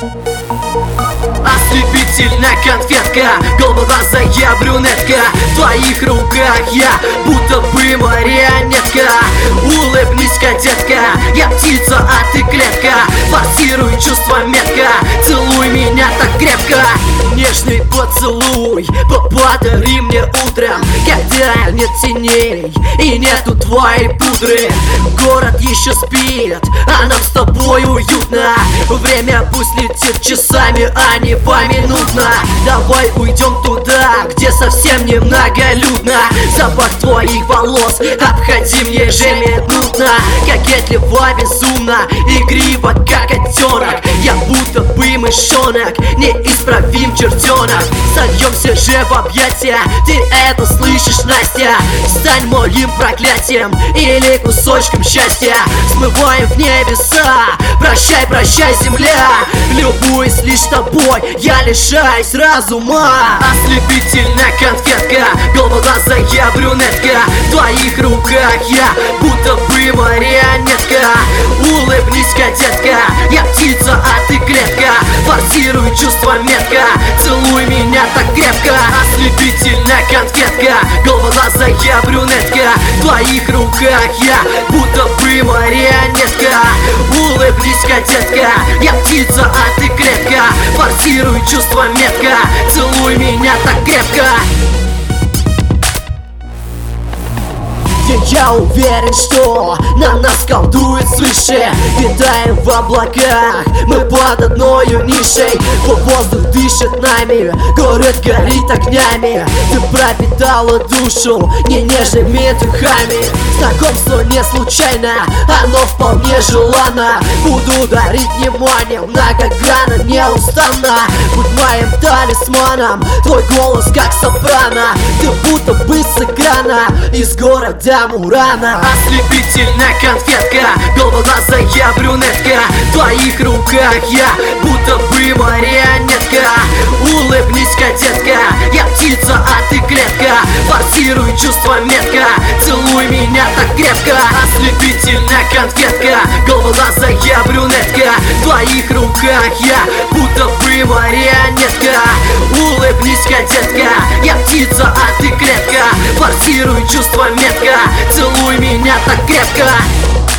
Ослепительная конфетка, голубоглазая брюнетка. В твоих руках я будто бы марионетка. Улыбнись, кадетка, я птица, а ты клетка. Форсируй чувства метко, целуй меня так крепко. Нежный поцелуй подари мне утром, когда нет теней и нету твоей пудры. Город еще спит, а нам с тобой уютно. Время пусть летит часами, а не поминутно. Давай уйдем туда, где совсем не многолюдно. Запах твоих волос обходим ежеминутно. Кокетливо, безумно, игриво, как котенок. Я будто бы мышонок, неисправим чертенок. Сольемся же в объятия, ты это слышишь, Настя? Стань моим проклятием или кусочком счастья. Смываем в небеса, прощай, прощай, земля. Любуюсь лишь тобой, я лишаюсь разума. Ослепительная конфетка, голубоглазая брюнетка. В твоих руках я будто бы марионетка. Улыбнись, кадетка, я птица, а ты клетка. Форсируй чувства метко, целуй меня так крепко. Ослепительная конфетка, голубоглазая брюнетка. В твоих руках я будто бы марионетка. Улыбнись, кадетка, я птица, а ты клетка. Форсируй чувства метко, целуй меня так крепко. Я уверен, что на нас колдует свыше. Витаем в облаках, мы под одною нишей. Воздух дышит нами, город горит огнями. Ты пропитала душу не нежными духами. Знакомство не случайно, оно вполне желанно. Буду дарить вниманием, многогранно, неустанно. Будь моим талисманом, твой голос как сопрано. Ты будто бы с экрана из города Мурана. Ослепительная конфетка, голубоглазая брюнетка. В твоих руках я будто бы марионетка. Улыбнись, кадетка, я птица, а ты клетка. Форсируй чувства метко, целуй меня так крепко. Ослепительная конфетка, голубоглазая брюнетка. В твоих руках я будто бы марионетка. Улыбнись, кадетка, я птица, а ты клетка. Форсируй чувства метко, целуй меня так крепко.